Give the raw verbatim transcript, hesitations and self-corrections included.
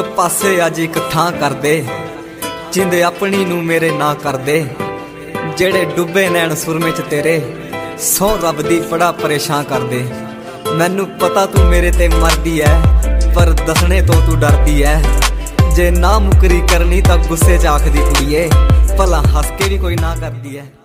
पासे अज एक थां कर दे, जिंदे अपनी नू मेरे ना कर दे। जेड़े डुबे नैन सुरमे च तेरे, सौ रब दी बड़ा परेशान कर दे। मैनू पता तू मेरे ते मरदी है, पर दसने तो तू डरदी है। जे ना मुकरी करनी तां गुस्से च आखदी कुड़िए, भला हस के भी कोई ना करदी है।